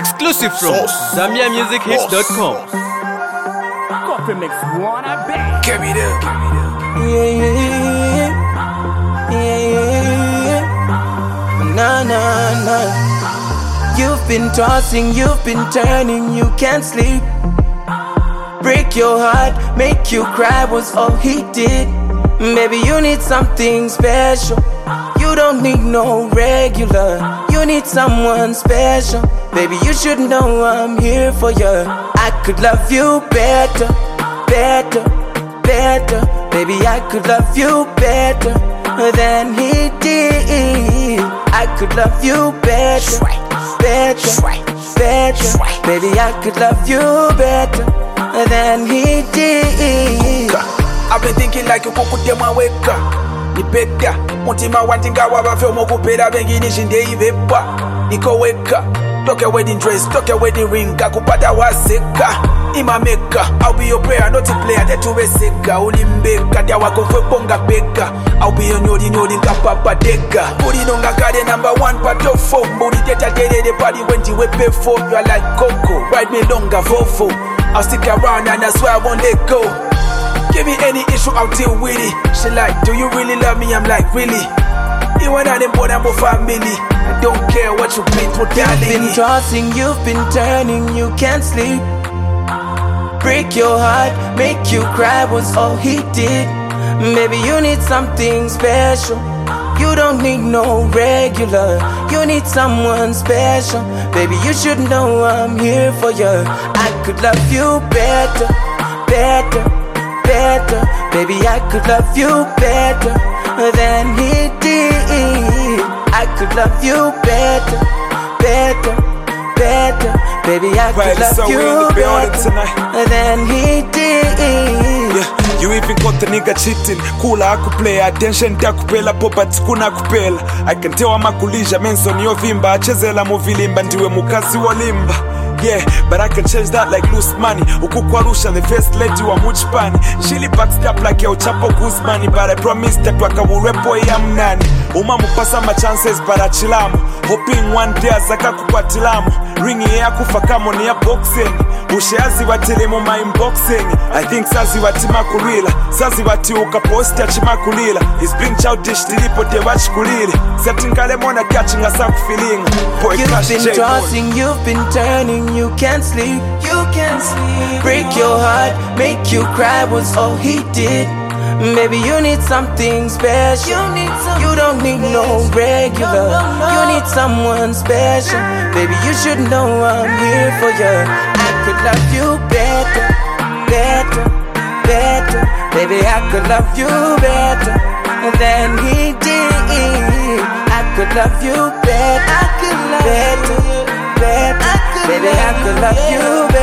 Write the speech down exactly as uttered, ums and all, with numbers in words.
Exclusive from Zambia Music Hits dot com. Coffee mix one, I bet. Give me the, give me the. Yeah, yeah, yeah, yeah, yeah. Nah, nah, nah. You've been tossing, you've been turning, you can't sleep. Break your heart, make you cry was all he did. Maybe you need something special. You don't need no regular. You need someone special. Baby, you should know I'm here for you. I could love you better, better, better. Baby, I could love you better than he did. I could love you better, better, better. Baby, I could love you better than he did. I've been thinking like you could do my wake up. Ni better, mutima wantinga wabafe omukupera bengi nishinde ivepa. Niko weka, took your wedding dress, took your wedding ring, kakupata waseka. Ima meka, I'll be your prayer, not a player that you seka. Ulimbeka, dia wako fwe ponga beka. I'll be your nyodi nyodi kapapa deka. Budi nonga kade number one part of four. Budi teta dede de party when you pay for. You are like Coco, ride me longer Volvo. I'll stick around and I swear I won't let go. Give me any issue, I'll deal with it. She like, do you really love me? I'm like, really? You want them more than more family. I don't care what you've been through, darling. You've been tossing, you've been turning, you can't sleep. Break your heart, make you cry was all he did. Maybe you need something special. You don't need no regular. You need someone special. Baby, you should know I'm here for you. I could love you better, better, better. Baby, I could love you better than he did. I could love you better, better, better. Baby, I could love you better than he did. Yeah, you even got the nigga cheating. Kula akuplay attention takupela popat kuna kupela. I can tell amakulisha menson yo vimba achezela muvilimba ndiwe mukazi walimba. Yeah, but I can change that like loose money. Ukukwarusha the first lady wa muchpani. Shili backstep like ya uchapo Guzmani. But I promise that wakaburepo ya mnani. Uma mupasa ma chances para chilamu. Hoping one day azaka kukwatilamu. Ringi ya kufa kamo ni ya boxing. Usheazi watilimu ma inboxing. I think sazi watima kulila. Sazi wati ukaposti ya chima kulila. He's being childish tilipo te watch kulili. Setingale mona catching us up feeling. Boy, you've been tossing, you've been turning, you can't sleep. You can't sleep. Break your heart, make you cry was all he did. Maybe you need something special. You, need something you don't need no regular. No, no, no. You need someone special. Baby, you should know I'm here for you. I could love you better, better, better. Baby, I could love you better than he did. I could love you better, I could love better, better. I could Baby, I could love you